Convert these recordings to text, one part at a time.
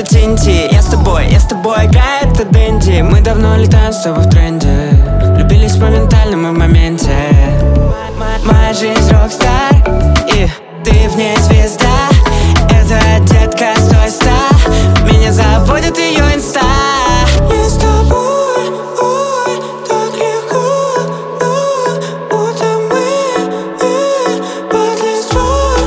Тинти. Я с тобой играет это Дэнди. Мы давно летаем с тобой в тренде. Влюбились моментально мы в моменте. Моя жизнь рокстар, и ты в ней звезда. Это детка 100. Меня заводит ее инста. Я с тобой, ой, так легко, будто мы под листвой.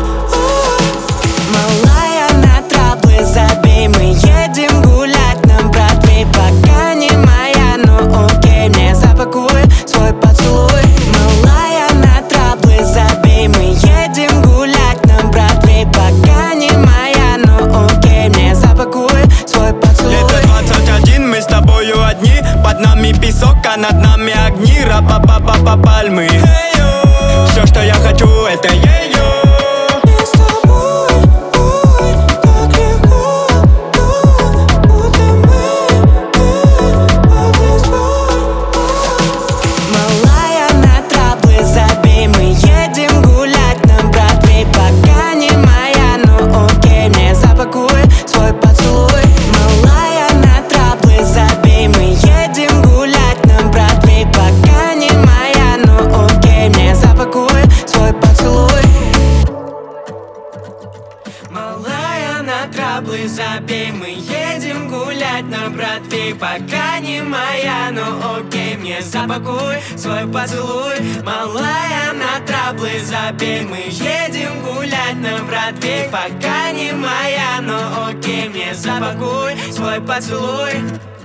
Малая, на траблы забей. Мы едем гулять на Бродвей. Пока не моя, ну окей, мне запакуй свой поцелуй. Малая, на траблы забей. Мы едем гулять на Бродвей. Пока не моя, ну окей, мне запакуй свой поцелуй. Лето 21, мы с тобою одни. Под нами песок, а над нами огни. Ра-па-па-па-па пальмы. Все, что я хочу, это ее. Я с тобой, ой, так легко, будто мы под листвой. Малая, на траблы забей. Мы едем гулять на Бродвей. Пока не моя, ну окей, мне запакуй свой поцелуй. Малая, на траблы забей. Мы едем гулять на Бродвей. Пока не моя, ну окей, мне запакуй свой поцелуй. Малая, на траблы забей. Мы едем гулять на Бродвей. Пока не моя, ну окей, мне запакуй свой поцелуй. Малая, на траблы забей. Мы едем гулять на Бродвей. Пока не моя, ну окей, мне запакуй свой поцелуй.